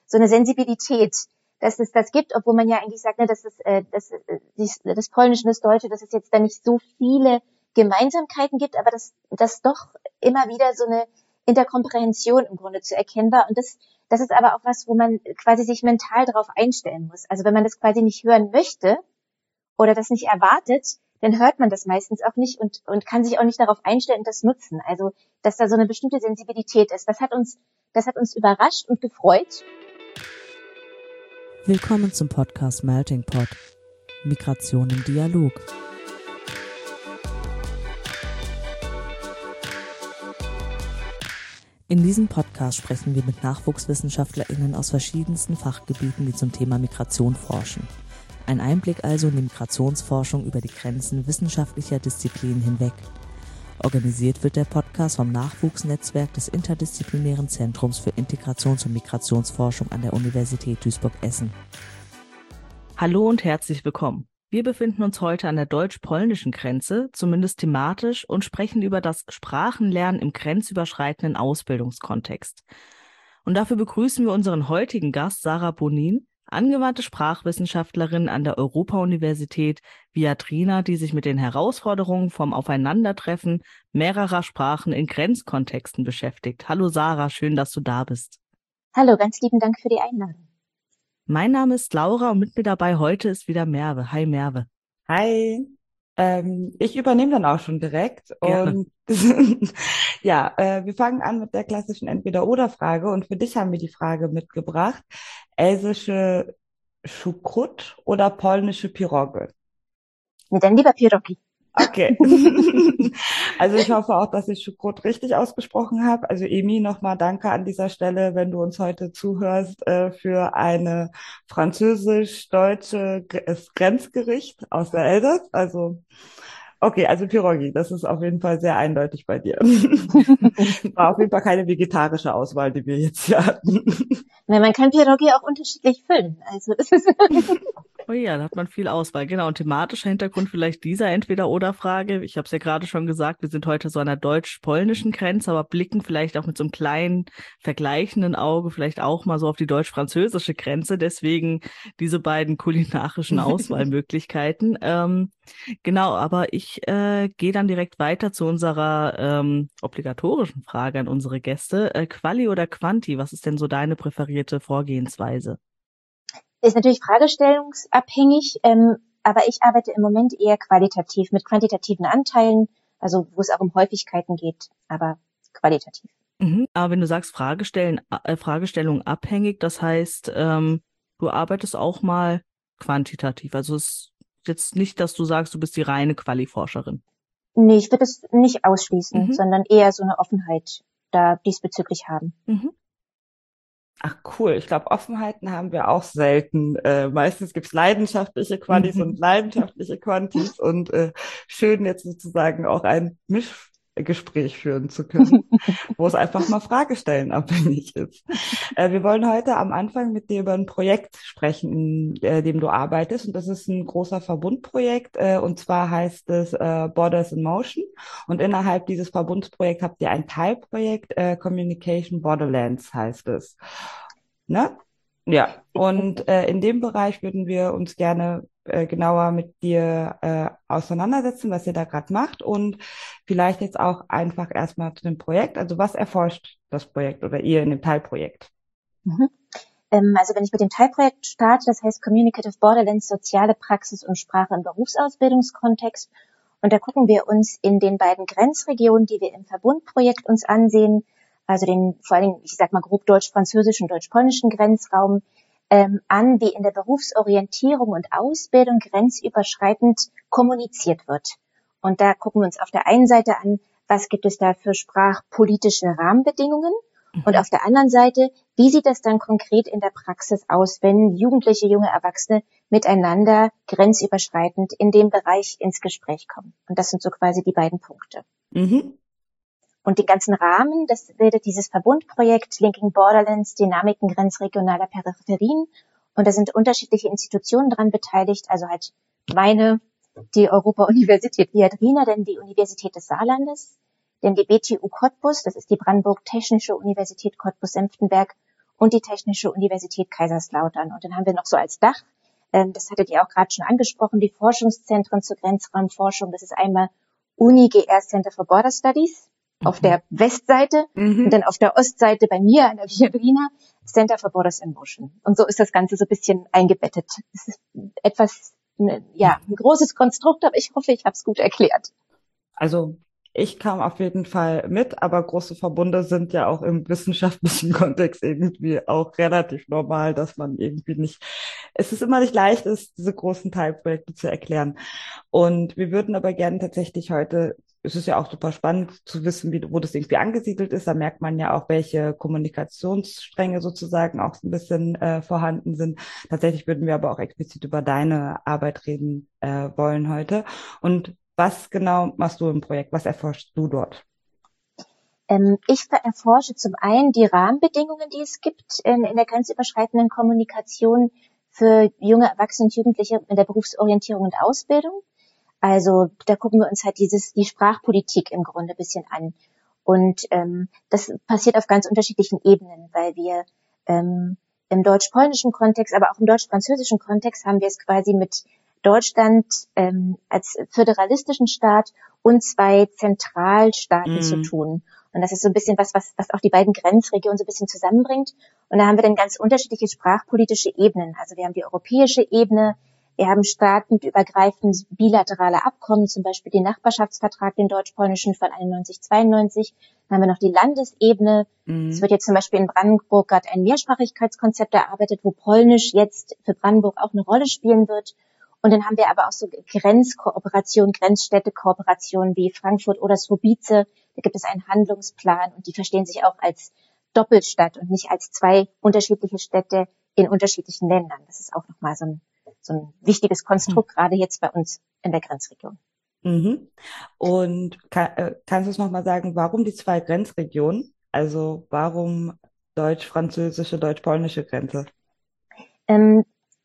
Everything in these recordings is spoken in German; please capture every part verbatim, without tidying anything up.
so eine Sensibilität, dass es das gibt, obwohl man ja eigentlich sagt, ne, dass es, äh, dass, äh, dies, das Polnische und das Deutsche, dass es jetzt da nicht so viele Gemeinsamkeiten gibt, aber dass, dass doch immer wieder so eine Interkomprehension im Grunde zu erkennen war. Und das, das ist aber auch was, wo man quasi sich mental darauf einstellen muss. Also wenn man das quasi nicht hören möchte oder das nicht erwartet, dann hört man das meistens auch nicht und, und kann sich auch nicht darauf einstellen und das nutzen. Also, dass da so eine bestimmte Sensibilität ist. Das hat uns, das hat uns überrascht und gefreut. Willkommen zum Podcast Melting Pot. Migration im Dialog. In diesem Podcast sprechen wir mit NachwuchswissenschaftlerInnen aus verschiedensten Fachgebieten, die zum Thema Migration forschen. Ein Einblick also in die Migrationsforschung über die Grenzen wissenschaftlicher Disziplinen hinweg. Organisiert wird der Podcast vom Nachwuchsnetzwerk des Interdisziplinären Zentrums für Integrations- und Migrationsforschung an der Universität Duisburg-Essen. Hallo und herzlich willkommen. Wir befinden uns heute an der deutsch-polnischen Grenze, zumindest thematisch, und sprechen über das Sprachenlernen im grenzüberschreitenden Ausbildungskontext. Und dafür begrüßen wir unseren heutigen Gast Sarah Bonin, angewandte Sprachwissenschaftlerin an der Europa-Universität Viadrina, die sich mit den Herausforderungen vom Aufeinandertreffen mehrerer Sprachen in Grenzkontexten beschäftigt. Hallo Sarah, schön, dass du da bist. Hallo, ganz lieben Dank für die Einladung. Mein Name ist Laura und mit mir dabei heute ist wieder Merve. Hi Merve. Hi. Ähm, ich übernehme dann auch schon direkt. Gerne. Und ja, äh, wir fangen an mit der klassischen Entweder-oder-Frage und für dich haben wir die Frage mitgebracht: Elsische Schukrut oder polnische Piroge? Nee, dann lieber Pierogi. Okay. Also ich hoffe auch, dass ich Schukrut richtig ausgesprochen habe. Also Emi, nochmal danke an dieser Stelle, wenn du uns heute zuhörst, äh, für eine französisch-deutsche Gr- äh, Grenzgericht aus der Elsass. Also okay, also Pierogi, das ist auf jeden Fall sehr eindeutig bei dir. War auf jeden Fall keine vegetarische Auswahl, die wir jetzt hier hatten. Na, man kann Pierogi auch unterschiedlich füllen. Also das ist Oh ja, da hat man viel Auswahl. Genau, und thematischer Hintergrund vielleicht dieser Entweder-oder-Frage. Ich habe es ja gerade schon gesagt, wir sind heute so an der deutsch-polnischen Grenze, aber blicken vielleicht auch mit so einem kleinen vergleichenden Auge vielleicht auch mal so auf die deutsch-französische Grenze. Deswegen diese beiden kulinarischen Auswahlmöglichkeiten. ähm, genau, aber ich äh, gehe dann direkt weiter zu unserer ähm, obligatorischen Frage an unsere Gäste. Äh, Quali oder Quanti, was ist denn so deine präferierte Vorgehensweise? ist natürlich fragestellungsabhängig, ähm, aber ich arbeite im Moment eher qualitativ mit quantitativen Anteilen, also wo es auch um Häufigkeiten geht, aber qualitativ. Mhm. Aber wenn du sagst Fragestellen, äh, Fragestellung abhängig, das heißt, ähm, du arbeitest auch mal quantitativ. Also es ist jetzt nicht, dass du sagst, du bist die reine Quali-Forscherin. Nee, ich würde es nicht ausschließen, Mhm. sondern eher so eine Offenheit da diesbezüglich haben. Mhm. Ach cool, ich glaube, Offenheiten haben wir auch selten. Äh, meistens gibt's leidenschaftliche Qualis Mhm. und leidenschaftliche Quantis und äh, schön jetzt sozusagen auch ein Mischgespräch führen zu können, wo es einfach mal Fragestellen abhängig ist. Äh, wir wollen heute am Anfang mit dir über ein Projekt sprechen, in äh, dem du arbeitest, und das ist ein großer Verbundprojekt, äh, und zwar heißt es äh, Borders in Motion, und innerhalb dieses Verbundsprojekts habt ihr ein Teilprojekt, äh, Communication Borderlands heißt es. Ne? Ja, und äh, in dem Bereich würden wir uns gerne äh, genauer mit dir äh, auseinandersetzen, was ihr da gerade macht, und vielleicht jetzt auch einfach erstmal zu dem Projekt. Also was erforscht das Projekt oder ihr in dem Teilprojekt? Mhm. Ähm, also wenn ich mit dem Teilprojekt starte, das heißt Communicative Borderlands, soziale Praxis und Sprache im Berufsausbildungskontext. Und da gucken wir uns in den beiden Grenzregionen, die wir im Verbundprojekt uns ansehen, also den vor allen Dingen, ich sag mal grob deutsch-französischen, deutsch-polnischen Grenzraum, ähm, an, wie in der Berufsorientierung und Ausbildung grenzüberschreitend kommuniziert wird. Und da gucken wir uns auf der einen Seite an, was gibt es da für sprachpolitische Rahmenbedingungen, und auf der anderen Seite, wie sieht das dann konkret in der Praxis aus, wenn Jugendliche, junge Erwachsene miteinander grenzüberschreitend in dem Bereich ins Gespräch kommen? Und das sind so quasi die beiden Punkte. Mhm. Und den ganzen Rahmen, das bildet dieses Verbundprojekt Linking Borderlands, Dynamiken grenzregionaler Peripherien. Und da sind unterschiedliche Institutionen dran beteiligt, also halt meine, die Europa-Universität Viadrina, denn die Universität des Saarlandes, denn die B T U Cottbus, das ist die Brandenburg-Technische Universität Cottbus-Senftenberg, und die Technische Universität Kaiserslautern. Und dann haben wir noch so als Dach, ähm, das hattet ihr auch gerade schon angesprochen, die Forschungszentren zur Grenzraumforschung. Das ist einmal Uni G R Center for Border Studies auf der Westseite Mhm. und dann auf der Ostseite bei mir an der Viadrina Center for Borders in Motion. Und so ist das Ganze so ein bisschen eingebettet. Es ist etwas, ne, ja, ein großes Konstrukt, aber ich hoffe, ich habe es gut erklärt. Also ich kam auf jeden Fall mit, aber große Verbunde sind ja auch im wissenschaftlichen Kontext irgendwie auch relativ normal, dass man irgendwie nicht, es ist immer nicht leicht, ist, diese großen Teilprojekte zu erklären. Und wir würden aber gerne tatsächlich heute, es ist ja auch super spannend zu wissen, wie, wo das irgendwie angesiedelt ist. Da merkt man ja auch, welche Kommunikationsstränge sozusagen auch so ein bisschen äh, vorhanden sind. Tatsächlich würden wir aber auch explizit über deine Arbeit reden äh, wollen heute. Und was genau machst du im Projekt? Was erforschst du dort? Ähm, ich erforsche zum einen die Rahmenbedingungen, die es gibt in, in der grenzüberschreitenden Kommunikation für junge Erwachsene und Jugendliche in der Berufsorientierung und Ausbildung. Also da gucken wir uns halt dieses die Sprachpolitik im Grunde ein bisschen an. Und ähm, das passiert auf ganz unterschiedlichen Ebenen, weil wir ähm, im deutsch-polnischen Kontext, aber auch im deutsch-französischen Kontext haben wir es quasi mit Deutschland ähm, als föderalistischen Staat und zwei Zentralstaaten Mm. zu tun. Und das ist so ein bisschen was, was, was auch die beiden Grenzregionen so ein bisschen zusammenbringt. Und da haben wir dann ganz unterschiedliche sprachpolitische Ebenen. Also wir haben die europäische Ebene, wir haben staatenübergreifend bilaterale Abkommen, zum Beispiel den Nachbarschaftsvertrag, den deutsch-polnischen von einundneunzig zweiundneunzig. Dann haben wir noch die Landesebene. Mm. Es wird jetzt zum Beispiel in Brandenburg gerade ein Mehrsprachigkeitskonzept erarbeitet, wo Polnisch jetzt für Brandenburg auch eine Rolle spielen wird. Und dann haben wir aber auch so Grenzkooperationen, Grenzstädtekooperationen wie Frankfurt oder Słubice. Da gibt es einen Handlungsplan und die verstehen sich auch als Doppelstadt und nicht als zwei unterschiedliche Städte in unterschiedlichen Ländern. Das ist auch nochmal so ein, so ein wichtiges Konstrukt, gerade jetzt bei uns in der Grenzregion. Mhm. Und kann, äh, kannst du es nochmal sagen, warum die zwei Grenzregionen? Also warum deutsch-französische, deutsch-polnische Grenze? Ähm,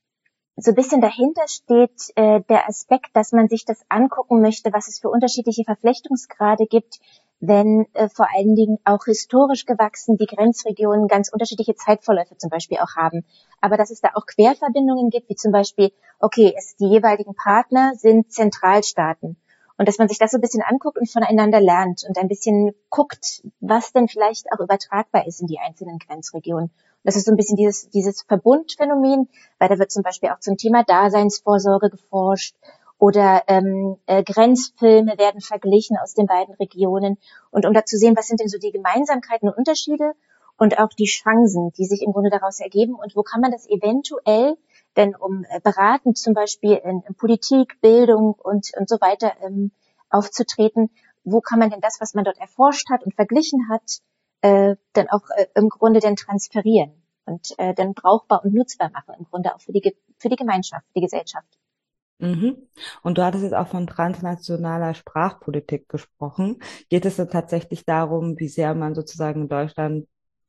so ein bisschen dahinter steht äh, der Aspekt, dass man sich das angucken möchte, was es für unterschiedliche Verflechtungsgrade gibt, wenn äh, vor allen Dingen auch historisch gewachsen die Grenzregionen ganz unterschiedliche Zeitverläufe zum Beispiel auch haben. Aber dass es da auch Querverbindungen gibt, wie zum Beispiel, okay, es, die jeweiligen Partner sind Zentralstaaten. Und dass man sich das so ein bisschen anguckt und voneinander lernt und ein bisschen guckt, was denn vielleicht auch übertragbar ist in die einzelnen Grenzregionen. Das ist so ein bisschen dieses, dieses Verbundphänomen, weil da wird zum Beispiel auch zum Thema Daseinsvorsorge geforscht oder ähm, äh, Grenzfilme werden verglichen aus den beiden Regionen. Und um da zu sehen, was sind denn so die Gemeinsamkeiten und Unterschiede und auch die Chancen, die sich im Grunde daraus ergeben und wo kann man das eventuell denn um äh, beratend zum Beispiel in, in Politik, Bildung und, und so weiter ähm, aufzutreten, wo kann man denn das, was man dort erforscht hat und verglichen hat, äh, dann auch äh, im Grunde dann transferieren und äh, dann brauchbar und nutzbar machen, im Grunde auch für die, für die Gemeinschaft, für die Gesellschaft. Mhm. Und du hattest jetzt auch von transnationaler Sprachpolitik gesprochen. Geht es dann tatsächlich darum, wie sehr man sozusagen in Deutschland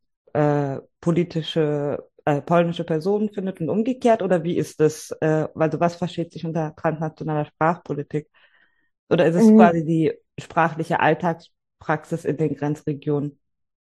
äh, politische, äh, polnische Personen findet und umgekehrt? Oder wie ist das? Äh, also was versteht sich unter transnationaler Sprachpolitik? Oder ist es Ähm, quasi die sprachliche Alltagspraxis in den Grenzregionen?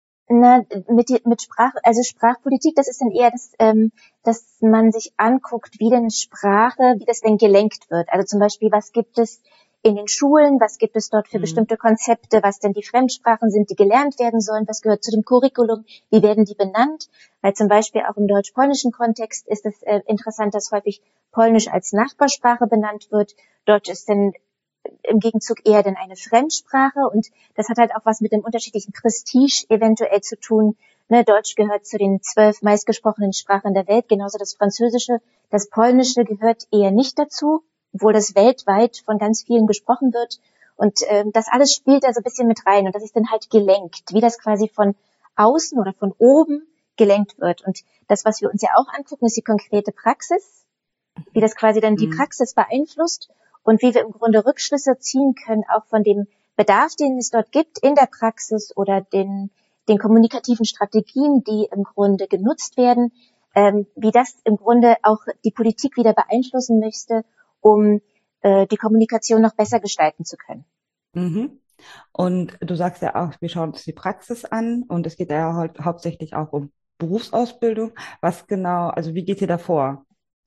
Na, mit, die, mit Sprach, also Sprachpolitik, das ist dann eher das, ähm, dass man sich anguckt, wie denn Sprache, wie das denn gelenkt wird. Also zum Beispiel, was gibt es in den Schulen, was gibt es dort für Mhm. bestimmte Konzepte, was denn die Fremdsprachen sind, die gelernt werden sollen, was gehört zu dem Curriculum, wie werden die benannt? Weil zum Beispiel auch im deutsch-polnischen Kontext ist es äh, interessant, dass häufig Polnisch als Nachbarsprache benannt wird. Deutsch ist dann im Gegenzug eher denn eine Fremdsprache und das hat halt auch was mit dem unterschiedlichen Prestige eventuell zu tun. Ne, Deutsch gehört zu den zwölf meistgesprochenen Sprachen der Welt, genauso das Französische. Das Polnische gehört eher nicht dazu, obwohl das weltweit von ganz vielen gesprochen wird. Und ähm, das alles spielt da so ein bisschen mit rein und das ist dann halt gelenkt, wie das quasi von außen oder von oben gelenkt wird. Und das, was wir uns ja auch angucken, ist die konkrete Praxis, wie das quasi dann die Mhm. Praxis beeinflusst und wie wir im Grunde Rückschlüsse ziehen können, auch von dem Bedarf, den es dort gibt in der Praxis oder den, den kommunikativen Strategien, die im Grunde genutzt werden, ähm, wie das im Grunde auch die Politik wieder beeinflussen möchte, um äh, die Kommunikation noch besser gestalten zu können. Mhm. Und du sagst ja auch, wir schauen uns die Praxis an und es geht ja hau hauptsächlich auch um Berufsausbildung. Was genau, also wie geht ihr da vor?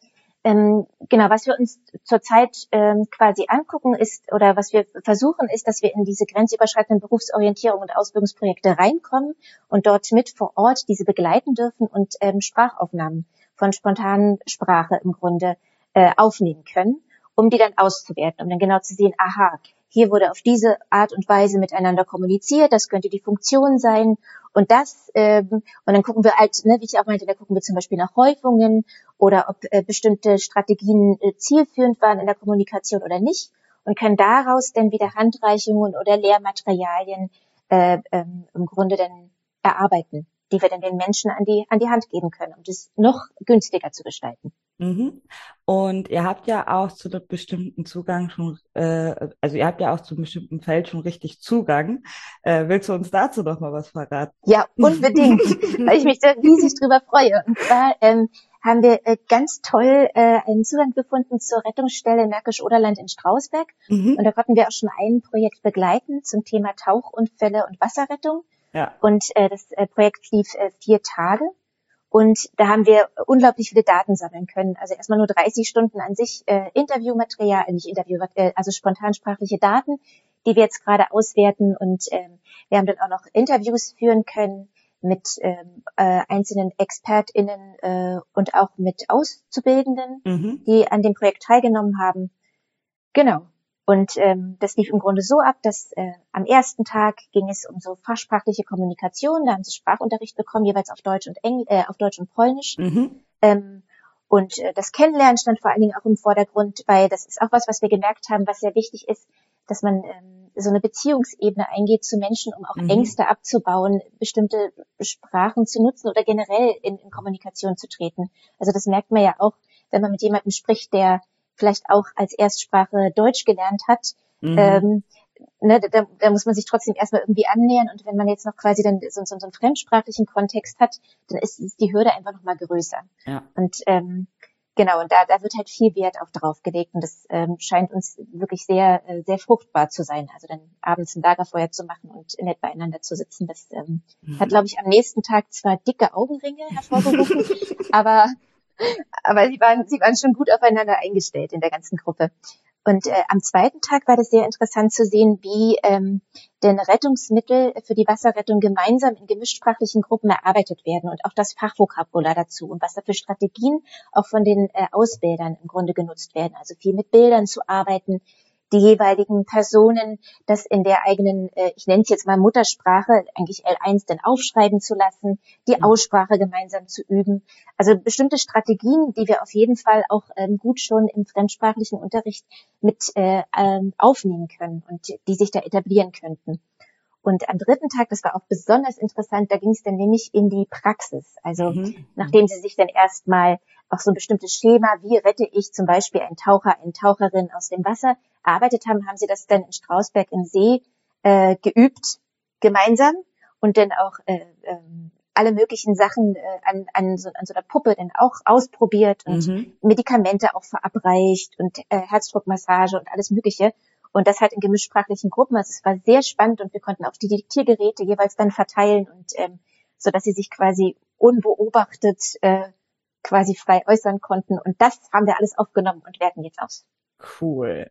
Ähm, genau, was wir uns zurzeit ähm, quasi angucken ist, oder was wir versuchen, ist, dass wir in diese grenzüberschreitenden Berufsorientierung und Ausbildungsprojekte reinkommen und dort mit vor Ort diese begleiten dürfen und ähm, Sprachaufnahmen von spontanen Sprache im Grunde äh, aufnehmen können, um die dann auszuwerten, um dann genau zu sehen, aha, hier wurde auf diese Art und Weise miteinander kommuniziert, das könnte die Funktion sein und das, ähm, und dann gucken wir halt, ne, wie ich auch meinte, da gucken wir zum Beispiel nach Häufungen oder ob äh, bestimmte Strategien äh, zielführend waren in der Kommunikation oder nicht und können daraus dann wieder Handreichungen oder Lehrmaterialien äh, ähm, im Grunde dann erarbeiten, die wir dann den Menschen an die an die Hand geben können, um das noch günstiger zu gestalten. Mhm. Und ihr habt ja auch zu einem bestimmten Zugang schon, äh, also ihr habt ja auch zu einem bestimmten Feld schon richtig Zugang. Äh, willst du uns dazu noch mal was verraten? Ja, unbedingt, weil ich mich da riesig drüber freue. Und zwar ähm, haben wir äh, ganz toll äh, einen Zugang gefunden zur Rettungsstelle Märkisch-Oderland in Strausberg. Mhm. Und da konnten wir auch schon ein Projekt begleiten zum Thema Tauchunfälle und Wasserrettung. Ja. Und äh, das äh, Projekt lief äh, vier Tage. Und da haben wir unglaublich viele Daten sammeln können. Also erstmal nur dreißig Stunden an sich äh, Interviewmaterial, nicht Interview, äh, also spontansprachliche Daten, die wir jetzt gerade auswerten. Und ähm, wir haben dann auch noch Interviews führen können mit ähm, äh, einzelnen ExpertInnen äh, und auch mit Auszubildenden, Mhm. die an dem Projekt teilgenommen haben. Genau. Und ähm, das lief im Grunde so ab, dass äh, am ersten Tag ging es um so fachsprachliche Kommunikation. Da haben sie Sprachunterricht bekommen, jeweils auf Deutsch und Engl äh, auf Deutsch und Polnisch. Mhm. Ähm, und äh, das Kennenlernen stand vor allen Dingen auch im Vordergrund, weil das ist auch was, was wir gemerkt haben, was sehr wichtig ist, dass man ähm, so eine Beziehungsebene eingeht zu Menschen, um auch Mhm. Ängste abzubauen, bestimmte Sprachen zu nutzen oder generell in, in Kommunikation zu treten. Also das merkt man ja auch, wenn man mit jemandem spricht, der vielleicht auch als Erstsprache Deutsch gelernt hat, Mhm. ähm, ne, da, da muss man sich trotzdem erstmal irgendwie annähern. Und wenn man jetzt noch quasi dann so, so, so einen fremdsprachlichen Kontext hat, dann ist, ist die Hürde einfach nochmal größer. Ja. Und ähm, genau, und da, da wird halt viel Wert auch drauf gelegt. Und das ähm, scheint uns wirklich sehr, äh, sehr fruchtbar zu sein. Also dann abends ein Lagerfeuer zu machen und nett beieinander zu sitzen, das ähm, Mhm. hat, glaube ich, am nächsten Tag zwar dicke Augenringe hervorgerufen, aber aber sie waren, sie waren schon gut aufeinander eingestellt in der ganzen Gruppe. Und äh, am zweiten Tag war das sehr interessant zu sehen, wie ähm, denn Rettungsmittel für die Wasserrettung gemeinsam in gemischtsprachlichen Gruppen erarbeitet werden und auch das Fachvokabular dazu und was da für Strategien auch von den äh, Ausbildern im Grunde genutzt werden. Also viel mit Bildern zu arbeiten, die jeweiligen Personen das in der eigenen, äh, ich nenne es jetzt mal Muttersprache, eigentlich L eins dann aufschreiben zu lassen, die Aussprache gemeinsam zu üben. Also bestimmte Strategien, die wir auf jeden Fall auch ähm, gut schon im fremdsprachlichen Unterricht mit äh, ähm, aufnehmen können und die sich da etablieren könnten. Und am dritten Tag, das war auch besonders interessant, da ging es dann nämlich in die Praxis. Also Mhm. nachdem sie sich dann erstmal auch so ein bestimmtes Schema, wie rette ich zum Beispiel einen Taucher, eine Taucherin aus dem Wasser, erarbeitet haben, haben sie das dann in Strausberg im See äh, geübt, gemeinsam und dann auch äh, ähm, alle möglichen Sachen äh, an, an, so, an so einer Puppe dann auch ausprobiert und Mhm. Medikamente auch verabreicht und äh, Herzdruckmassage und alles Mögliche. Und das halt in gemischtsprachlichen Gruppen. Also es war sehr spannend und wir konnten auch die Diktiergeräte jeweils dann verteilen und ähm, so dass sie sich quasi unbeobachtet äh, quasi frei äußern konnten. Und das haben wir alles aufgenommen und werten jetzt aus. Cool.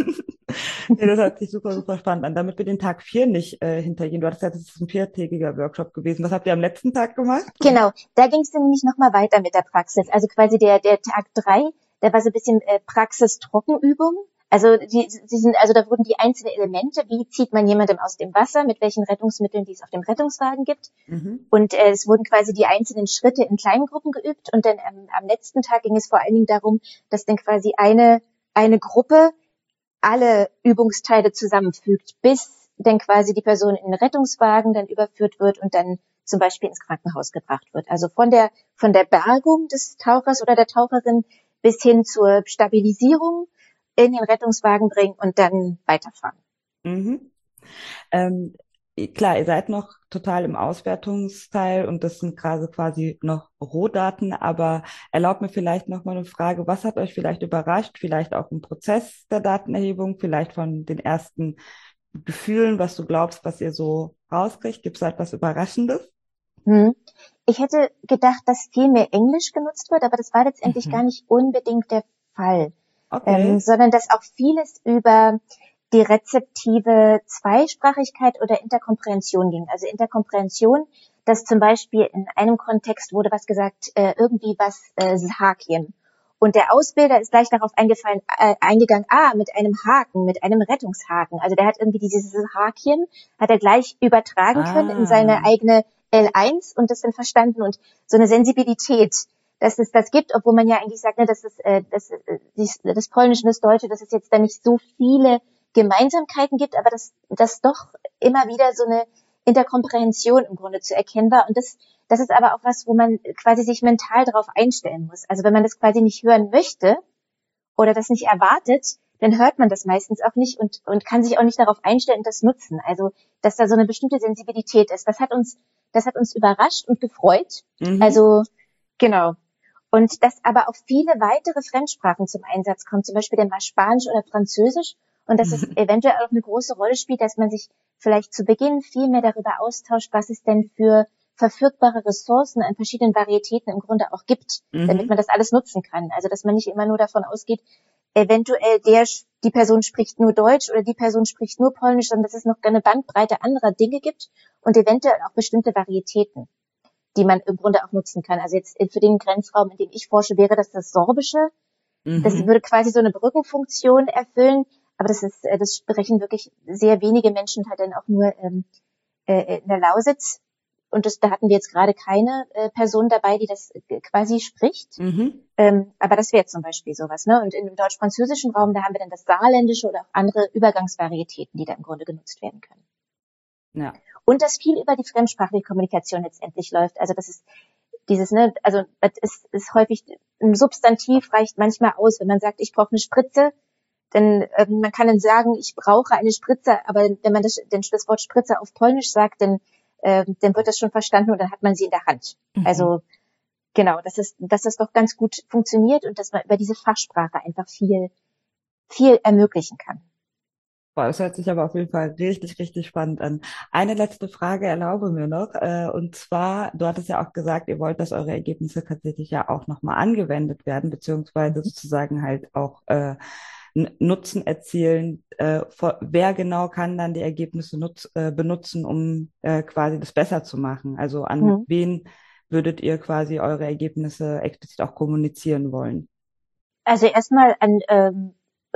Ja, das hört sich super, super spannend an. Damit wir den Tag vier nicht äh, hintergehen. Du hattest ja, das ist ein viertägiger Workshop gewesen. Was habt ihr am letzten Tag gemacht? Genau, da ging es dann nämlich nochmal weiter mit der Praxis. Also quasi der der Tag drei, der war so ein bisschen äh, Praxis-Trockenübung. Also die, die sind, also da wurden die einzelnen Elemente, wie zieht man jemandem aus dem Wasser, mit welchen Rettungsmitteln, die es auf dem Rettungswagen gibt. Mhm. Und äh, es wurden quasi die einzelnen Schritte in kleinen Gruppen geübt. Und dann ähm, am letzten Tag ging es vor allen Dingen darum, dass dann quasi eine eine Gruppe alle Übungsteile zusammenfügt, bis dann quasi die Person in den Rettungswagen dann überführt wird und dann zum Beispiel ins Krankenhaus gebracht wird. Also von der von der Bergung des Tauchers oder der Taucherin bis hin zur Stabilisierung in den Rettungswagen bringen und dann weiterfahren. Mhm. Ähm, klar, ihr seid noch total im Auswertungsteil und das sind gerade quasi noch Rohdaten, aber erlaubt mir vielleicht noch mal eine Frage, was hat euch vielleicht überrascht, vielleicht auch im Prozess der Datenerhebung, vielleicht von den ersten Gefühlen, was du glaubst, was ihr so rauskriegt? Gibt es da etwas Überraschendes? Hm. ich hätte gedacht, dass viel mehr Englisch genutzt wird, aber das war letztendlich Mhm. gar nicht unbedingt der Fall, Okay. ähm, sondern dass auch vieles über die rezeptive Zweisprachigkeit oder Interkomprehension ging. Also Interkomprehension, dass zum Beispiel in einem Kontext wurde was gesagt, äh, irgendwie was äh, Hakien. Und der Ausbilder ist gleich darauf eingefallen, äh, eingegangen, ah, mit einem Haken, mit einem Rettungshaken. Also der hat irgendwie dieses Hakien, hat er gleich übertragen können in seine Ah. eigene L eins und das dann verstanden und so eine Sensibilität, dass es das gibt, obwohl man ja eigentlich sagt, ne, dass es, äh, dass, äh, dies, das Polnische und das Deutsche, dass es jetzt da nicht so viele Gemeinsamkeiten gibt, aber dass, dass doch immer wieder so eine Interkomprehension im Grunde zu erkennen war. Und das, das ist aber auch was, wo man quasi sich mental darauf einstellen muss. Also wenn man das quasi nicht hören möchte oder das nicht erwartet, dann hört man das meistens auch nicht und, und kann sich auch nicht darauf einstellen und das nutzen. Also, dass da so eine bestimmte Sensibilität ist. Das hat uns, das hat uns überrascht und gefreut. Mhm. Also, genau. Und dass aber auch viele weitere Fremdsprachen zum Einsatz kommen, zum Beispiel dann mal Spanisch oder Französisch. Und dass es eventuell auch eine große Rolle spielt, dass man sich vielleicht zu Beginn viel mehr darüber austauscht, was es denn für verfügbare Ressourcen an verschiedenen Varietäten im Grunde auch gibt, Mhm. damit man das alles nutzen kann. Also dass man nicht immer nur davon ausgeht, eventuell der, die Person spricht nur Deutsch oder die Person spricht nur Polnisch, sondern dass es noch eine Bandbreite anderer Dinge gibt und eventuell auch bestimmte Varietäten, die man im Grunde auch nutzen kann. Also jetzt für den Grenzraum, in dem ich forsche, wäre das das Sorbische. Mhm. Das würde quasi so eine Brückenfunktion erfüllen, aber das ist, das sprechen wirklich sehr wenige Menschen halt dann auch nur ähm, äh, in der Lausitz. Und das, da hatten wir jetzt gerade keine äh, Person dabei, die das äh, quasi spricht. Mhm. Ähm, aber das wäre zum Beispiel sowas, ne? Und in dem deutsch-französischen Raum, da haben wir dann das Saarländische oder auch andere Übergangsvarietäten, die da im Grunde genutzt werden können. Ja. Und dass viel über die fremdsprachliche Kommunikation letztendlich läuft. Also das ist dieses, ne, also das ist, ist häufig ein Substantiv reicht manchmal aus, wenn man sagt, ich brauche eine Spritze, denn ähm, man kann dann sagen, ich brauche eine Spritze, aber wenn man das, denn das Wort Spritze auf Polnisch sagt, dann ähm, dann wird das schon verstanden und dann hat man sie in der Hand. Mhm. Also genau, dass es, dass das doch ganz gut funktioniert und dass man über diese Fachsprache einfach viel, viel ermöglichen kann. Boah, das hört sich aber auf jeden Fall richtig, richtig spannend an. Eine letzte Frage erlaube mir noch, äh, und zwar, du hattest ja auch gesagt, ihr wollt, dass eure Ergebnisse tatsächlich ja auch nochmal angewendet werden, beziehungsweise sozusagen halt auch äh, N- Nutzen erzielen. Äh, vor, wer genau kann dann die Ergebnisse nutz, äh, benutzen, um äh, quasi das besser zu machen? Also an Mhm. wen würdet ihr quasi eure Ergebnisse explizit auch kommunizieren wollen? Also erstmal an ähm,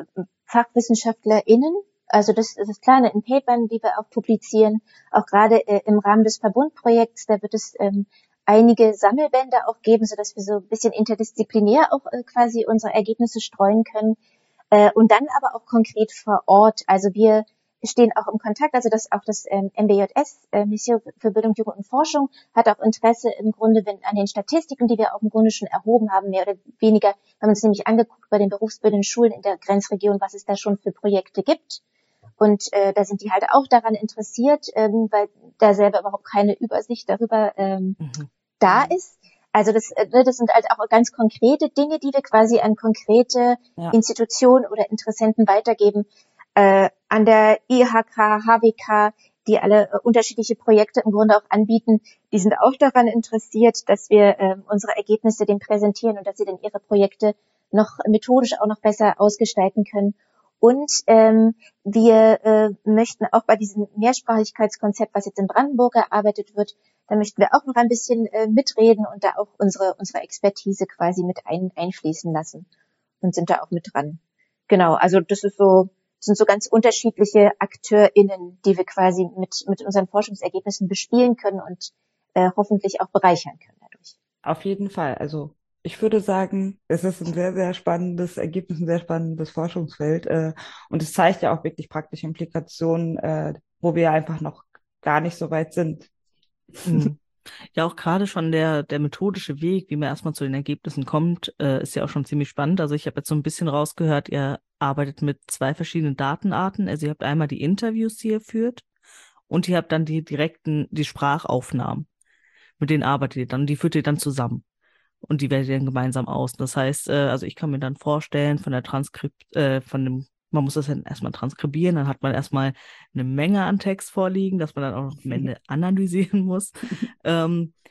FachwissenschaftlerInnen. Also das, das ist klar, ne, in Papern, die wir auch publizieren, auch gerade äh, im Rahmen des Verbundprojekts, da wird es ähm, einige Sammelbände auch geben, sodass wir so ein bisschen interdisziplinär auch äh, quasi unsere Ergebnisse streuen können. Äh, und dann aber auch konkret vor Ort. Also wir stehen auch im Kontakt, also das auch das ähm, M B J S, äh, Mission für Bildung, Jugend und Forschung, hat auch Interesse im Grunde wenn, an den Statistiken, die wir auch im Grunde schon erhoben haben, mehr oder weniger. Wir haben uns nämlich angeguckt bei den berufsbildenden Schulen in der Grenzregion, was es da schon für Projekte gibt. Und äh, da sind die halt auch daran interessiert, ähm, weil da selber überhaupt keine Übersicht darüber ähm, Mhm. da ist. Also das, äh, das sind halt auch ganz konkrete Dinge, die wir quasi an konkrete Ja. Institutionen oder Interessenten weitergeben. Äh, an der I H K, H W K, die alle äh, unterschiedliche Projekte im Grunde auch anbieten, die sind auch daran interessiert, dass wir äh, unsere Ergebnisse denen präsentieren und dass sie dann ihre Projekte noch methodisch auch noch besser ausgestalten können. Und ähm, wir äh, möchten auch bei diesem Mehrsprachigkeitskonzept, was jetzt in Brandenburg erarbeitet wird, da möchten wir auch noch ein bisschen äh, mitreden und da auch unsere unsere Expertise quasi mit ein, einfließen lassen und sind da auch mit dran. Genau, also das ist so, das sind so ganz unterschiedliche AkteurInnen, die wir quasi mit mit unseren Forschungsergebnissen bespielen können und äh, hoffentlich auch bereichern können dadurch. Auf jeden Fall. Also ich würde sagen, es ist ein sehr, sehr spannendes Ergebnis, ein sehr spannendes Forschungsfeld. Äh, und es zeigt ja auch wirklich praktische Implikationen, äh, wo wir einfach noch gar nicht so weit sind. Mhm. Ja, auch gerade schon der, der methodische Weg, wie man erstmal zu den Ergebnissen kommt, äh, ist ja auch schon ziemlich spannend. Also ich habe jetzt so ein bisschen rausgehört, ihr arbeitet mit zwei verschiedenen Datenarten. Also ihr habt einmal die Interviews, die ihr führt, und ihr habt dann die direkten, die Sprachaufnahmen. Mit denen arbeitet ihr dann, die führt ihr dann zusammen. Und die wertet ihr dann gemeinsam aus. Das heißt, äh, also ich kann mir dann vorstellen, von der Transkript, äh, von dem, man muss das dann erstmal transkribieren, dann hat man erstmal eine Menge an Text vorliegen, dass man dann auch noch am Ende analysieren muss. Ähm,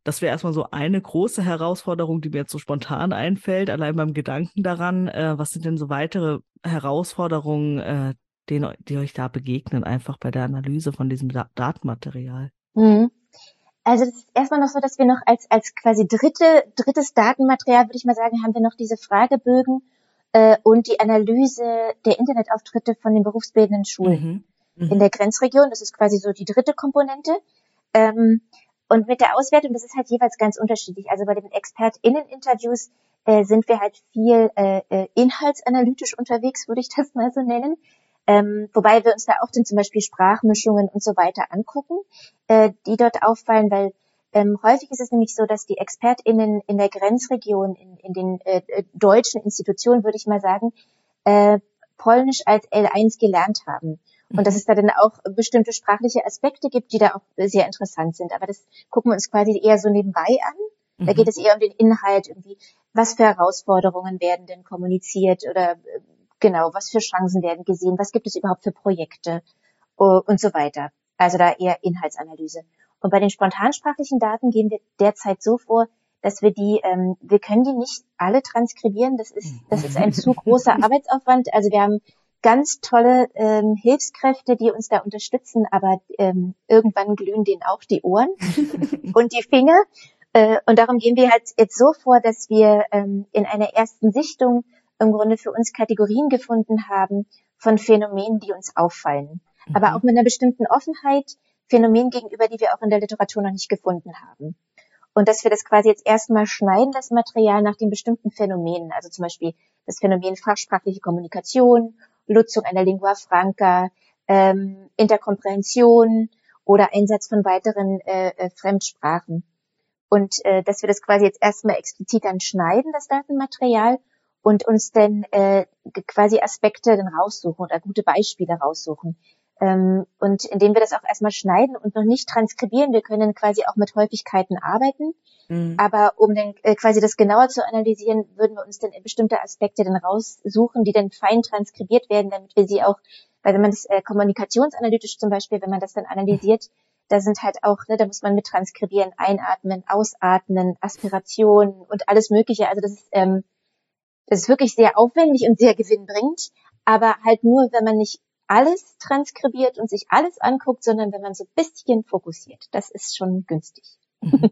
Das wäre erstmal so eine große Herausforderung, die mir jetzt so spontan einfällt, allein beim Gedanken daran. Äh, was sind denn so weitere Herausforderungen, äh, denen, die euch da begegnen, einfach bei der Analyse von diesem Da- Datenmaterial? Mhm. Also das ist erstmal noch so, dass wir noch als als quasi dritte drittes Datenmaterial, würde ich mal sagen, haben wir noch diese Fragebögen äh, und die Analyse der Internetauftritte von den berufsbildenden Schulen Mhm. in Mhm. der Grenzregion. Das ist quasi so die dritte Komponente. Ähm, und mit der Auswertung, das ist halt jeweils ganz unterschiedlich. Also bei den ExpertInnen-Interviews äh, sind wir halt viel äh, äh, inhaltsanalytisch unterwegs, würde ich das mal so nennen. Ähm, wobei wir uns da auch dann zum Beispiel Sprachmischungen und so weiter angucken, äh, die dort auffallen, weil ähm, häufig ist es nämlich so, dass die ExpertInnen in der Grenzregion, in, in den äh, äh, deutschen Institutionen, würde ich mal sagen, äh, Polnisch als L eins gelernt haben. Und dass Mhm. es da dann auch bestimmte sprachliche Aspekte gibt, die da auch sehr interessant sind. Aber das gucken wir uns quasi eher so nebenbei an. Da geht Mhm. es eher um den Inhalt, irgendwie, was für Herausforderungen werden denn kommuniziert oder äh, genau, was für Chancen werden gesehen, was gibt es überhaupt für Projekte uh, und so weiter. Also da eher Inhaltsanalyse. Und bei den spontansprachlichen Daten gehen wir derzeit so vor, dass wir die, ähm, wir können die nicht alle transkribieren. Das ist, das ist ein zu großer Arbeitsaufwand. Also wir haben ganz tolle ähm, Hilfskräfte, die uns da unterstützen, aber ähm, irgendwann glühen denen auch die Ohren und die Finger. Äh, und darum gehen wir halt jetzt so vor, dass wir ähm, in einer ersten Sichtung im Grunde für uns Kategorien gefunden haben von Phänomenen, die uns auffallen. Aber auch Mhm. mit einer bestimmten Offenheit, Phänomenen gegenüber, die wir auch in der Literatur noch nicht gefunden haben. Und dass wir das quasi jetzt erstmal schneiden, das Material nach den bestimmten Phänomenen. Also zum Beispiel das Phänomen fachsprachliche Kommunikation, Nutzung einer Lingua franca, ähm, Interkomprehension oder Einsatz von weiteren äh, äh, Fremdsprachen. Und äh, dass wir das quasi jetzt erstmal explizit dann schneiden, das Datenmaterial, und uns dann äh, quasi Aspekte dann raussuchen oder gute Beispiele raussuchen. Ähm, und indem wir das auch erstmal schneiden und noch nicht transkribieren, wir können quasi auch mit Häufigkeiten arbeiten. Mhm. Aber um dann äh, quasi das genauer zu analysieren, würden wir uns dann bestimmte Aspekte dann raussuchen, die dann fein transkribiert werden, damit wir sie auch, weil wenn man das äh, kommunikationsanalytisch zum Beispiel, wenn man das dann analysiert, da sind halt auch, ne, da muss man mit transkribieren, einatmen, ausatmen, Aspiration und alles Mögliche. Also das ist, ähm, das ist wirklich sehr aufwendig und sehr gewinnbringend, aber halt nur, wenn man nicht alles transkribiert und sich alles anguckt, sondern wenn man so ein bisschen fokussiert. Das ist schon günstig. Mhm.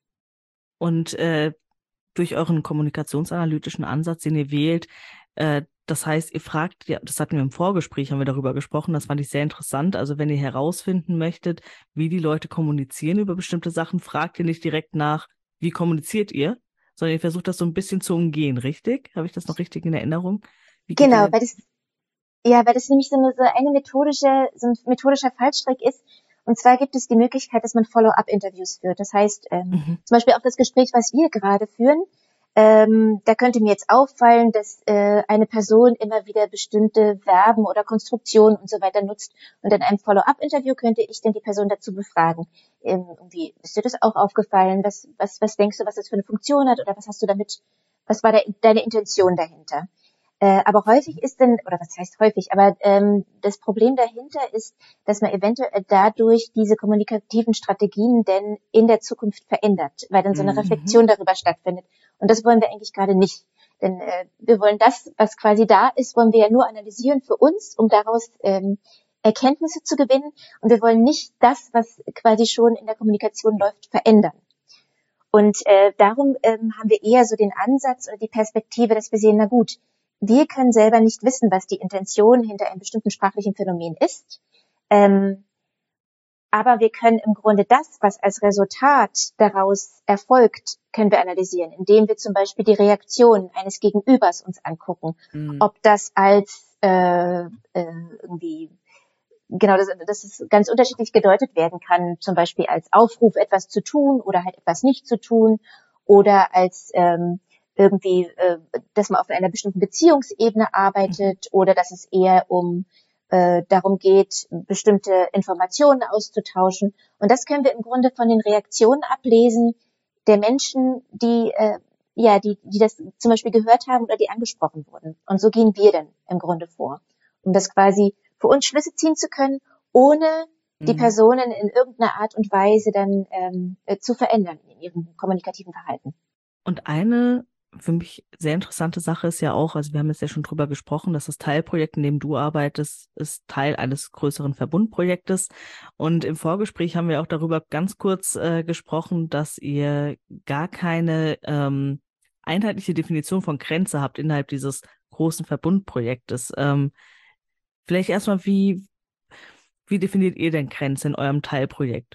Und äh, durch euren kommunikationsanalytischen Ansatz, den ihr wählt, äh, das heißt, ihr fragt, ja, das hatten wir im Vorgespräch, haben wir darüber gesprochen, das fand ich sehr interessant. Also wenn ihr herausfinden möchtet, wie die Leute kommunizieren über bestimmte Sachen, fragt ihr nicht direkt nach, wie kommuniziert ihr, sondern ihr versucht das so ein bisschen zu umgehen, richtig? Habe ich das noch richtig in Erinnerung? Wie geht Genau, ihr? weil das, ja, weil das nämlich so eine, so eine methodische, so ein methodischer Fallstrick ist. Und zwar gibt es die Möglichkeit, dass man Follow-up-Interviews führt. Das heißt, ähm, Mhm. zum Beispiel auch das Gespräch, was wir gerade führen, ähm, da könnte mir jetzt auffallen, dass äh, eine Person immer wieder bestimmte Verben oder Konstruktionen und so weiter nutzt. Und in einem Follow-up-Interview könnte ich dann die Person dazu befragen. Ähm, irgendwie, ist dir das auch aufgefallen? Was, was, was denkst du, was das für eine Funktion hat? Oder was hast du damit, was war da deine Intention dahinter? Äh, aber häufig ist denn, oder was heißt häufig, aber ähm, das Problem dahinter ist, dass man eventuell dadurch diese kommunikativen Strategien denn in der Zukunft verändert, weil dann so eine Mhm. Reflexion darüber stattfindet. Und das wollen wir eigentlich gerade nicht. Denn äh, wir wollen das, was quasi da ist, wollen wir ja nur analysieren für uns, um daraus ähm, Erkenntnisse zu gewinnen. Und wir wollen nicht das, was quasi schon in der Kommunikation läuft, verändern. Und äh, darum ähm, haben wir eher so den Ansatz oder die Perspektive, dass wir sehen, na gut, wir können selber nicht wissen, was die Intention hinter einem bestimmten sprachlichen Phänomen ist. Ähm, aber wir können im Grunde das, was als Resultat daraus erfolgt, können wir analysieren, indem wir zum Beispiel die Reaktion eines Gegenübers uns angucken. Mhm. Ob das als äh, äh, irgendwie, genau, das, das ist ganz unterschiedlich gedeutet werden kann, zum Beispiel als Aufruf, etwas zu tun oder halt etwas nicht zu tun oder als ähm, irgendwie, äh, dass man auf einer bestimmten Beziehungsebene arbeitet oder dass es eher um äh, darum geht, bestimmte Informationen auszutauschen. Und das können wir im Grunde von den Reaktionen ablesen der Menschen, die äh, ja, die, die das zum Beispiel gehört haben oder die angesprochen wurden. Und so gehen wir dann im Grunde vor, um das quasi für uns Schlüsse ziehen zu können, ohne die Personen in irgendeiner Art und Weise dann ähm, zu verändern in ihrem kommunikativen Verhalten. Und eine für mich sehr interessante Sache ist ja auch, also wir haben jetzt ja schon drüber gesprochen, dass das Teilprojekt, in dem du arbeitest, ist Teil eines größeren Verbundprojektes. Und im Vorgespräch haben wir auch darüber ganz kurz äh, gesprochen, dass ihr gar keine ähm, einheitliche Definition von Grenze habt innerhalb dieses großen Verbundprojektes. Ähm, vielleicht erstmal, wie, wie definiert ihr denn Grenze in eurem Teilprojekt?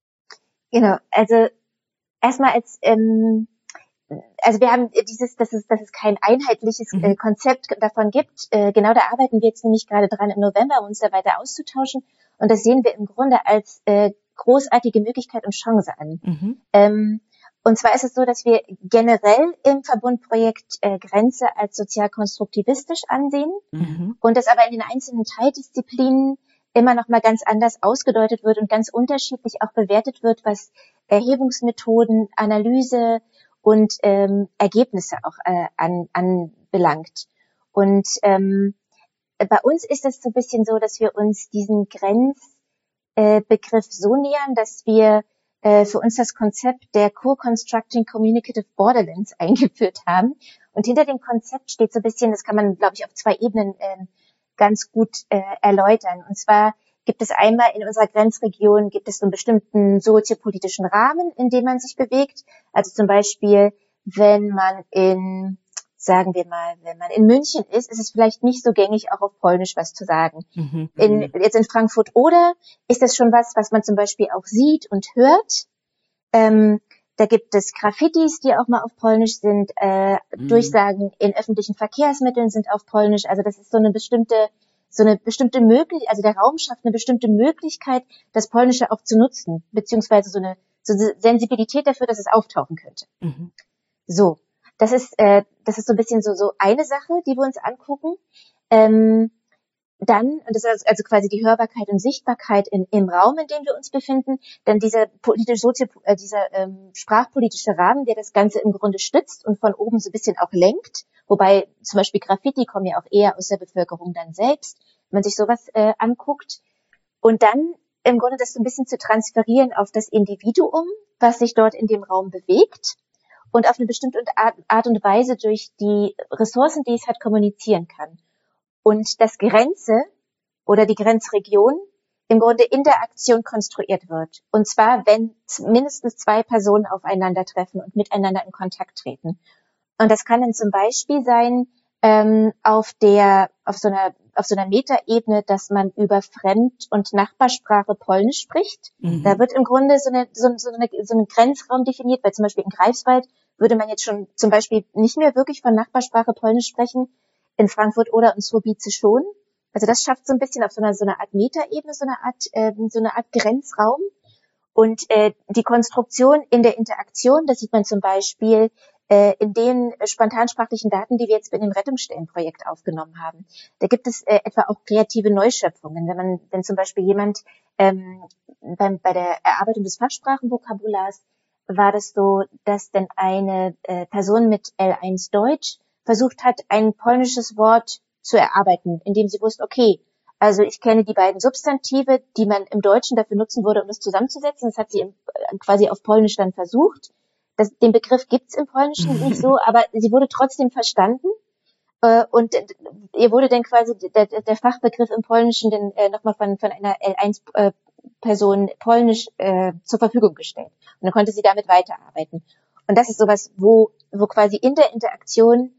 Genau, also erstmal als ähm, Also wir haben dieses, dass es, dass es kein einheitliches äh, Konzept davon gibt. Äh, genau da arbeiten wir jetzt nämlich gerade dran im November, um uns da weiter auszutauschen. Und das sehen wir im Grunde als äh, großartige Möglichkeit und Chance an. Mhm. Ähm, und zwar ist es so, dass wir generell im Verbundprojekt äh, Grenze als sozial-konstruktivistisch ansehen mhm. und das aber in den einzelnen Teildisziplinen immer noch mal ganz anders ausgedeutet wird und ganz unterschiedlich auch bewertet wird, was Erhebungsmethoden, Analyse und ähm, Ergebnisse auch äh, an, anbelangt. Und ähm, bei uns ist es so ein bisschen so, dass wir uns diesen Grenzbegriff äh, so nähern, dass wir äh, für uns das Konzept der Co-Constructing Communicative Borderlands eingeführt haben. Und hinter dem Konzept steht so ein bisschen, das kann man, glaube ich, auf zwei Ebenen äh, ganz gut äh, erläutern. Und zwar gibt es einmal in unserer Grenzregion, gibt es einen bestimmten soziopolitischen Rahmen, in dem man sich bewegt. Also zum Beispiel, wenn man in, sagen wir mal, wenn man in München ist, ist es vielleicht nicht so gängig, auch auf Polnisch was zu sagen. Mhm. In, jetzt in Frankfurt oder ist das schon was, was man zum Beispiel auch sieht und hört. Ähm, da gibt es Graffitis, die auch mal auf Polnisch sind. Äh, mhm. Durchsagen in öffentlichen Verkehrsmitteln sind auf Polnisch. Also das ist so eine bestimmte so eine bestimmte Möglichkeit, also der Raum schafft eine bestimmte Möglichkeit, das Polnische auch zu nutzen, beziehungsweise so eine, so eine Sensibilität dafür, dass es auftauchen könnte. Mhm. So, das ist äh, das ist so ein bisschen so so eine Sache, die wir uns angucken. Ähm, dann, und das ist also quasi die Hörbarkeit und Sichtbarkeit in, im Raum, in dem wir uns befinden, dann dieser politisch sozio äh, dieser ähm, sprachpolitische Rahmen, der das Ganze im Grunde stützt und von oben so ein bisschen auch lenkt. Wobei zum Beispiel Graffiti kommen ja auch eher aus der Bevölkerung dann selbst, wenn man sich sowas äh, anguckt. Und dann im Grunde das so ein bisschen zu transferieren auf das Individuum, was sich dort in dem Raum bewegt und auf eine bestimmte Art und Weise durch die Ressourcen, die es hat, kommunizieren kann. Und das Grenze oder die Grenzregion im Grunde in der Aktion konstruiert wird. Und zwar, wenn mindestens zwei Personen aufeinandertreffen und miteinander in Kontakt treten. Und das kann dann zum Beispiel sein, ähm, auf der, auf so einer, auf so einer Metaebene, dass man über Fremd- und Nachbarsprache Polnisch spricht. Mhm. Da wird im Grunde so eine, so, so eine, so ein Grenzraum definiert, weil zum Beispiel in Greifswald würde man jetzt schon zum Beispiel nicht mehr wirklich von Nachbarsprache Polnisch sprechen, in Frankfurt oder in Słubice schon. Also das schafft so ein bisschen auf so einer, so einer Art Metaebene, so eine Art, äh, so eine Art Grenzraum. Und äh, die Konstruktion in der Interaktion, das sieht man zum Beispiel äh, in den spontansprachlichen Daten, die wir jetzt bei dem Rettungsstellenprojekt aufgenommen haben. Da gibt es äh, etwa auch kreative Neuschöpfungen. Wenn man, wenn zum Beispiel jemand ähm, beim, bei der Erarbeitung des Fachsprachenvokabulars war das so, dass dann eine äh, Person mit L eins Deutsch versucht hat, ein polnisches Wort zu erarbeiten, indem sie wusste, okay, also ich kenne die beiden Substantive, die man im Deutschen dafür nutzen würde, um das zusammenzusetzen. Das hat sie im, quasi auf Polnisch dann versucht. Das, den Begriff gibt's im Polnischen nicht so, aber sie wurde trotzdem verstanden. Äh, und ihr wurde dann quasi der, der Fachbegriff im Polnischen dann äh, nochmal von, von einer L eins Person Polnisch äh, zur Verfügung gestellt. Und dann konnte sie damit weiterarbeiten. Und das ist sowas, wo, wo quasi in der Interaktion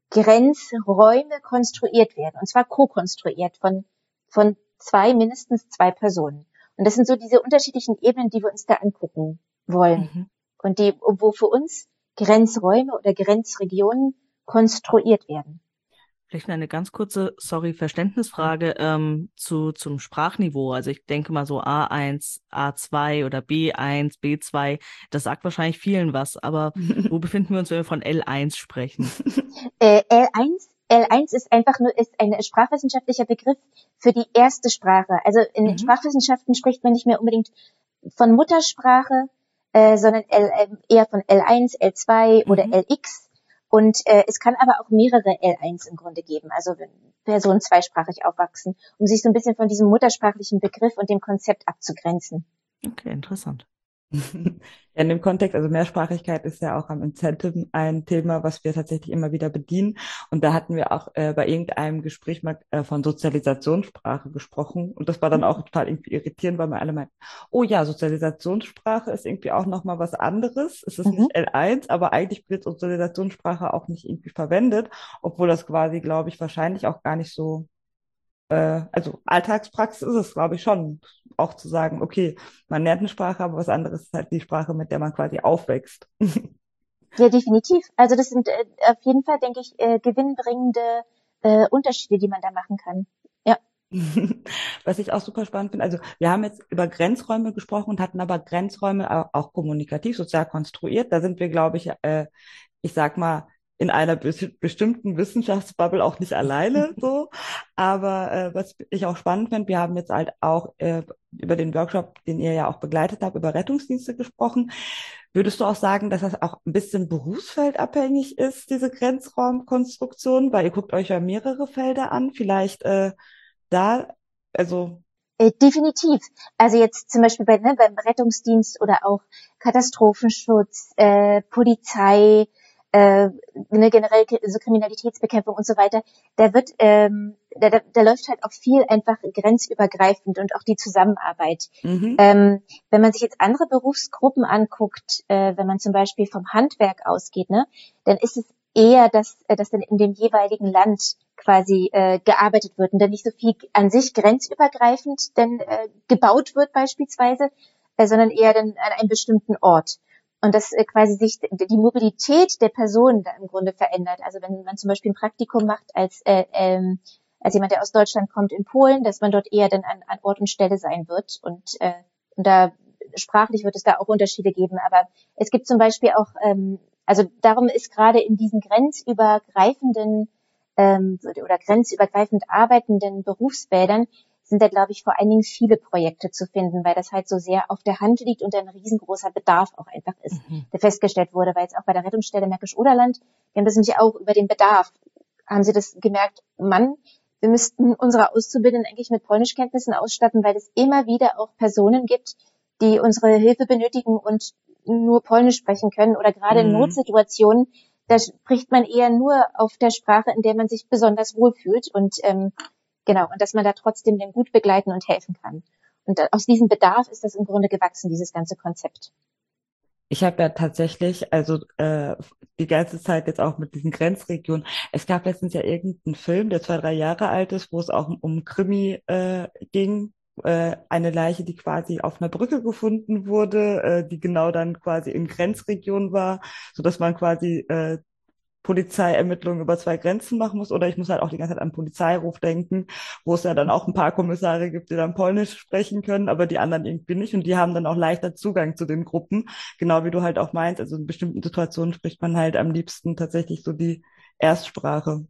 Grenzräume konstruiert werden. Und zwar ko-konstruiert von, von zwei, mindestens zwei Personen. Und das sind so diese unterschiedlichen Ebenen, die wir uns da angucken wollen. Mhm. Und die, wo für uns Grenzräume oder Grenzregionen konstruiert werden. Vielleicht eine ganz kurze, sorry, Verständnisfrage ähm, zu zum Sprachniveau. Also ich denke mal so A eins, A zwei oder B eins, B zwei, das sagt wahrscheinlich vielen was, aber wo befinden wir uns, wenn wir von L eins sprechen? Äh, L eins, L eins ist einfach nur ist ein sprachwissenschaftlicher Begriff für die erste Sprache. Also in den mhm. Sprachwissenschaften spricht man nicht mehr unbedingt von Muttersprache, äh, sondern L, eher von L eins, L zwei oder mhm. L X. Und äh, es kann aber auch mehrere L eins im Grunde geben, also wenn Personen zweisprachig aufwachsen, um sich so ein bisschen von diesem muttersprachlichen Begriff und dem Konzept abzugrenzen. Okay, interessant. Ja, in dem Kontext, also Mehrsprachigkeit ist ja auch am Incentive ein Thema, was wir tatsächlich immer wieder bedienen. Und da hatten wir auch äh, bei irgendeinem Gespräch mal äh, von Sozialisationssprache gesprochen. Und das war dann auch total irgendwie irritierend, weil wir alle meinten, oh ja, Sozialisationssprache ist irgendwie auch nochmal was anderes. Es ist Mhm. nicht L eins, aber eigentlich wird Sozialisationssprache auch nicht irgendwie verwendet, obwohl das quasi, glaube ich, wahrscheinlich auch gar nicht so äh, also Alltagspraxis ist es, glaube ich, schon, auch zu sagen, okay, man lernt eine Sprache, aber was anderes ist halt die Sprache, mit der man quasi aufwächst. Ja, definitiv. Also das sind äh, auf jeden Fall, denke ich, äh, gewinnbringende äh, Unterschiede, die man da machen kann. Ja. Was ich auch super spannend finde, also wir haben jetzt über Grenzräume gesprochen und hatten aber Grenzräume auch, auch kommunikativ, sozial konstruiert. Da sind wir, glaube ich, äh, ich sag mal, in einer be bestimmten Wissenschaftsbubble auch nicht alleine so. Aber äh, was ich auch spannend finde, wir haben jetzt halt auch äh, über den Workshop, den ihr ja auch begleitet habt, über Rettungsdienste gesprochen. Würdest du auch sagen, dass das auch ein bisschen berufsfeldabhängig ist, diese Grenzraumkonstruktion? Weil ihr guckt euch ja mehrere Felder an. Vielleicht äh, da, also Äh, definitiv. Also jetzt zum Beispiel bei, ne, beim Rettungsdienst oder auch Katastrophenschutz, äh, Polizei, äh, ne, generell so Kriminalitätsbekämpfung und so weiter, da wird, ähm, da, da, da läuft halt auch viel einfach grenzübergreifend und auch die Zusammenarbeit. mhm. Ähm, wenn man sich jetzt andere Berufsgruppen anguckt, äh, wenn man zum Beispiel vom Handwerk ausgeht, ne, dann ist es eher, dass, äh, dass dann in dem jeweiligen Land quasi äh, gearbeitet wird und dann nicht so viel an sich grenzübergreifend denn äh, gebaut wird beispielsweise, äh, sondern eher dann an einem bestimmten Ort. Und dass äh, quasi sich die Mobilität der Person da im Grunde verändert. Also wenn man zum Beispiel ein Praktikum macht als äh, ähm, als jemand, der aus Deutschland kommt in Polen, dass man dort eher dann an, an Ort und Stelle sein wird. Und, äh, und da sprachlich wird es da auch Unterschiede geben. Aber es gibt zum Beispiel auch, ähm, also darum ist gerade in diesen grenzübergreifenden ähm, oder grenzübergreifend arbeitenden Berufsfeldern sind da, glaube ich, vor allen Dingen viele Projekte zu finden, weil das halt so sehr auf der Hand liegt und ein riesengroßer Bedarf auch einfach ist, Mhm. der festgestellt wurde, weil jetzt auch bei der Rettungsstelle Märkisch-Oderland, wir haben das nämlich auch über den Bedarf, haben sie das gemerkt, Mann, wir müssten unsere Auszubildenden eigentlich mit Polnischkenntnissen ausstatten, weil es immer wieder auch Personen gibt, die unsere Hilfe benötigen und nur Polnisch sprechen können oder gerade in Mhm. Notsituationen, da spricht man eher nur auf der Sprache, in der man sich besonders wohlfühlt und ähm, genau, und dass man da trotzdem den gut begleiten und helfen kann. Und aus diesem Bedarf ist das im Grunde gewachsen, dieses ganze Konzept. Ich habe ja tatsächlich, also äh, die ganze Zeit jetzt auch mit diesen Grenzregionen. Es gab letztens ja irgendeinen Film, der zwei, drei Jahre alt ist, wo es auch um Krimi äh, ging. Äh, eine Leiche, die quasi auf einer Brücke gefunden wurde, äh, die genau dann quasi in Grenzregionen war, so dass man quasi äh, Polizeiermittlungen über zwei Grenzen machen muss. Oder ich muss halt auch die ganze Zeit an Polizeiruf denken, wo es ja dann auch ein paar Kommissare gibt, die dann Polnisch sprechen können, aber die anderen irgendwie nicht. Und die haben dann auch leichter Zugang zu den Gruppen. Genau wie du halt auch meinst. Also in bestimmten Situationen spricht man halt am liebsten tatsächlich so die Erstsprache.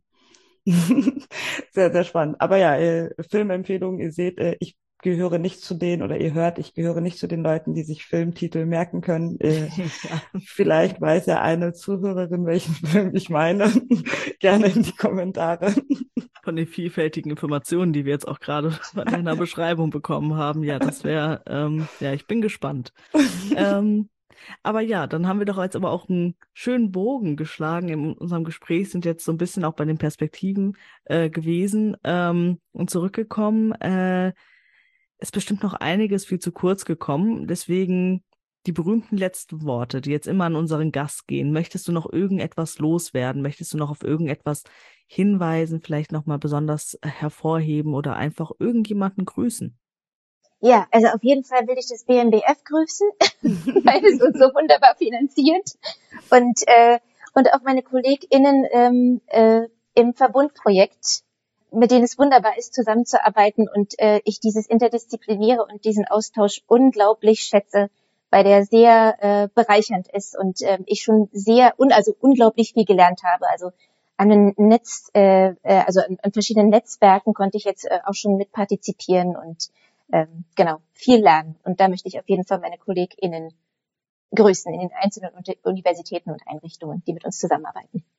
Sehr, sehr spannend. Aber ja, äh, Filmempfehlungen, ihr seht, äh, ich gehöre nicht zu denen oder ihr hört, ich gehöre nicht zu den Leuten, die sich Filmtitel merken können. Äh, Ja. vielleicht weiß ja eine Zuhörerin, welchen Film ich meine. Gerne in die Kommentare. Von den vielfältigen Informationen, die wir jetzt auch gerade von deiner Beschreibung bekommen haben. Ja, das wäre, ähm, ja, ich bin gespannt. Ähm, aber ja, dann haben wir doch jetzt aber auch einen schönen Bogen geschlagen. In unserem Gespräch sind jetzt so ein bisschen auch bei den Perspektiven äh, gewesen ähm, und zurückgekommen. Äh, ist bestimmt noch einiges viel zu kurz gekommen. Deswegen die berühmten letzten Worte, die jetzt immer an unseren Gast gehen. Möchtest du noch irgendetwas loswerden? Möchtest du noch auf irgendetwas hinweisen, vielleicht nochmal besonders hervorheben oder einfach irgendjemanden grüßen? Ja, also auf jeden Fall will ich das B M B F grüßen, weil es uns so wunderbar finanziert und äh, und auch meine KollegInnen ähm, äh, im Verbundprojekt, mit denen es wunderbar ist, zusammenzuarbeiten und äh, ich dieses Interdisziplinäre und diesen Austausch unglaublich schätze, weil der sehr äh, bereichernd ist und äh, ich schon sehr un also unglaublich viel gelernt habe. Also an den Netz, äh, äh, also an, an verschiedenen Netzwerken konnte ich jetzt äh, auch schon mit partizipieren und ähm, genau viel lernen. Und da möchte ich auf jeden Fall meine KollegInnen grüßen in den einzelnen Universitäten und Einrichtungen, die mit uns zusammenarbeiten.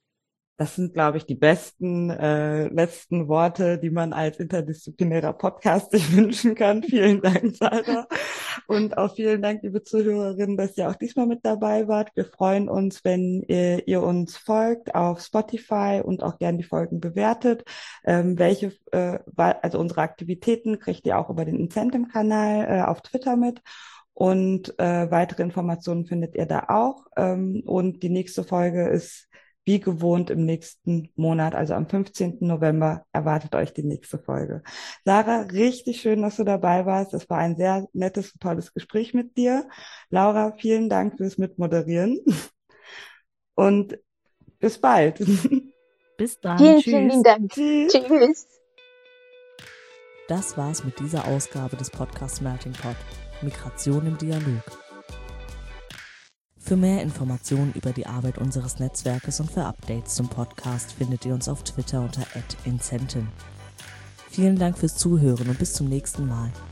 Das sind, glaube ich, die besten äh, letzten Worte, die man als interdisziplinärer Podcast sich wünschen kann. Vielen Dank, Sarah. Und auch vielen Dank, liebe Zuhörerinnen, dass ihr auch diesmal mit dabei wart. Wir freuen uns, wenn ihr, ihr uns folgt auf Spotify und auch gerne die Folgen bewertet. Ähm, welche, äh, also unsere Aktivitäten kriegt ihr auch über den Incentive-Kanal äh, auf Twitter mit. Und äh, weitere Informationen findet ihr da auch. Ähm, und die nächste Folge ist wie gewohnt im nächsten Monat, also am fünfzehnten November, erwartet euch die nächste Folge. Sarah, richtig schön, dass du dabei warst. Es war ein sehr nettes und tolles Gespräch mit dir. Laura, vielen Dank fürs Mitmoderieren und bis bald. Bis dann. Vielen, Tschüss. vielen lieben Dank. Tschüss. Tschüss. Das war's mit dieser Ausgabe des Podcasts Melting Pot. Migration im Dialog. Für mehr Informationen über die Arbeit unseres Netzwerkes und für Updates zum Podcast findet ihr uns auf Twitter unter at incenten. Vielen Dank fürs Zuhören und bis zum nächsten Mal.